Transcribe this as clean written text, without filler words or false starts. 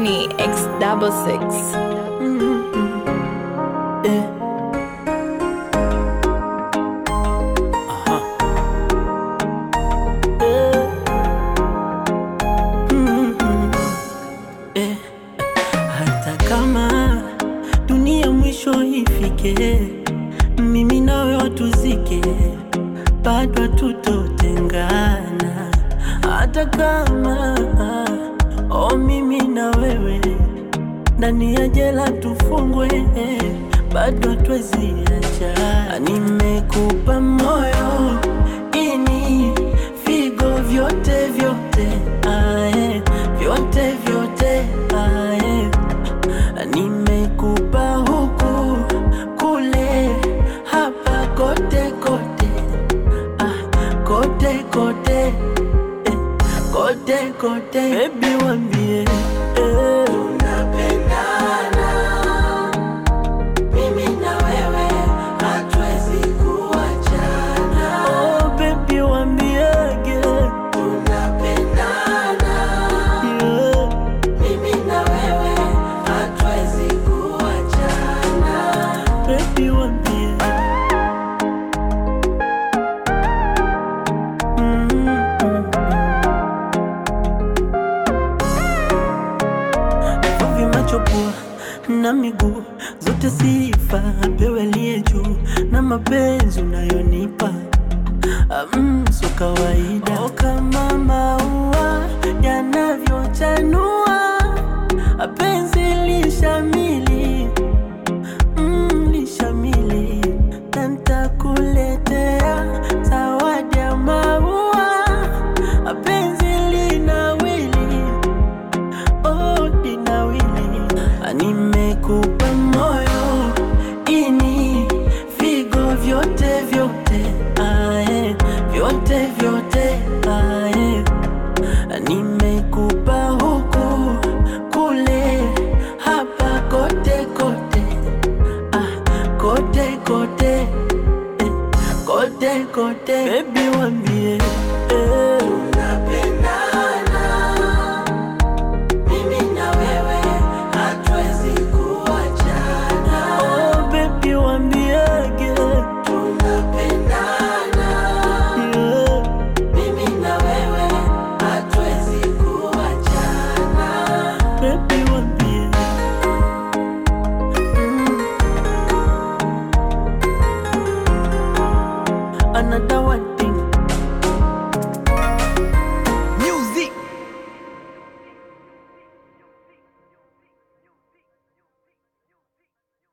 Genie X66. Eh. Aha. Eh. Eh. Hata kama dunia mwisho ifike, mimi nawe watuzike, bado tutotengana. Hata kama mimi na wewe ndani ya jela tufungwe, bado twezi acha. Nimekupa moyo, ini, figo, vyote vyote, vyote vyote, nimekupa huku, kule, hapa, kote kote, kote kote, kote kote. Baby wambie tunapendana, mimi na wewe hatuwezi kuachana. Oh baby wambiege tunapendana, yeah. mimi na wewe hatuwezi kuachana. Baby wambie Vuvi macho pua na miguu zote, sifa apewe aliye juu, na mapenzi unayonipa so kawaida. Oh, kama maua yanavyochanua, penzi lishamili, lishamili. Na nitakuletea zawadi ya maua, penzi linawili, dinawili. Nimekupa moyo, ini, figo, vyote vyote, vyote vyote, nimekupa huku, kule, hapa, kote kote, kote kote, kote kote.